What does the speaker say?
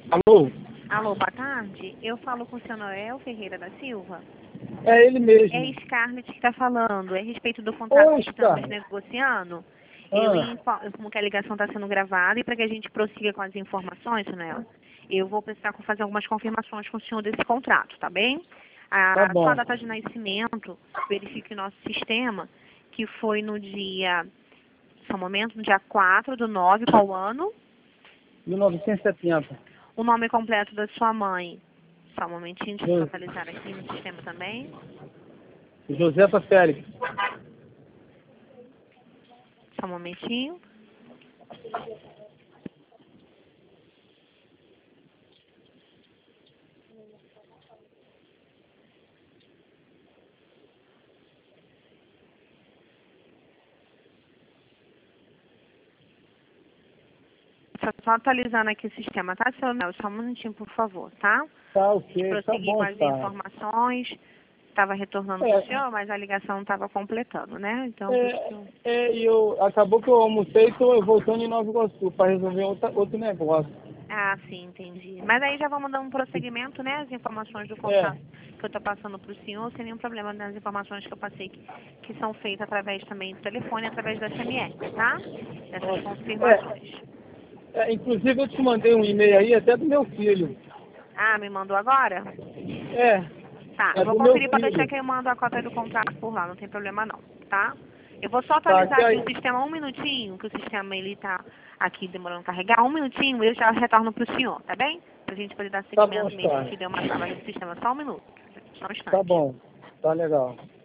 Alô? Alô, boa tarde. Eu falo com o senhor Noel Ferreira da Silva. É ele mesmo. É Scarlett que está falando. É a respeito do contrato Oi, que estamos Scarlett. negociando. Ah, Como que a ligação está sendo gravada e para que a gente prossiga com as informações, Noel, eu vou precisar fazer algumas confirmações com o senhor desse contrato, tá bem? tá A sua bom. data de nascimento, verifique o nosso sistema, que foi no dia, só um momento, no dia 4/9, qual ano? 1970. O nome completo da sua mãe. Só um momentinho, deixa eu Jo- atualizar aqui no sistema também. Josefa Félix. Só um momentinho. Só atualizando aqui o sistema, tá, seu Nel? Só um minutinho, por favor, tá? Tá A gente ok, tá prosseguir com bom, as Scarlett. informações. Estava retornando para o É, senhor, mas a ligação não estava completando, né? Então, por isso que eu... e acabou que eu almocei e estou voltando em Nova Iguaçu para resolver outro negócio. Ah, sim, entendi. Mas aí já vamos dar um prosseguimento, né? As informações do É, contrato que eu estou passando para o senhor, sem nenhum problema nas informações que eu passei, que são feitas através também do telefone, através da SMS, tá? Dessas confirmações. inclusive eu te mandei um e-mail aí até do meu filho. Ah, me mandou agora? É, Tá, eu é vou do meu conferir para deixar filho. que eu mando a cópia do contrato por lá, não tem problema não, tá? Eu vou só Tá, atualizar que aqui aí, o sistema um minutinho, que o sistema ele tá aqui demorando a carregar. Um minutinho, eu já retorno pro senhor, tá bem? Pra gente poder dar tá bom, seguimento mesmo, que Scarlett. deu uma trava no sistema. Só um minuto, só um Tá instante. bom, tá legal.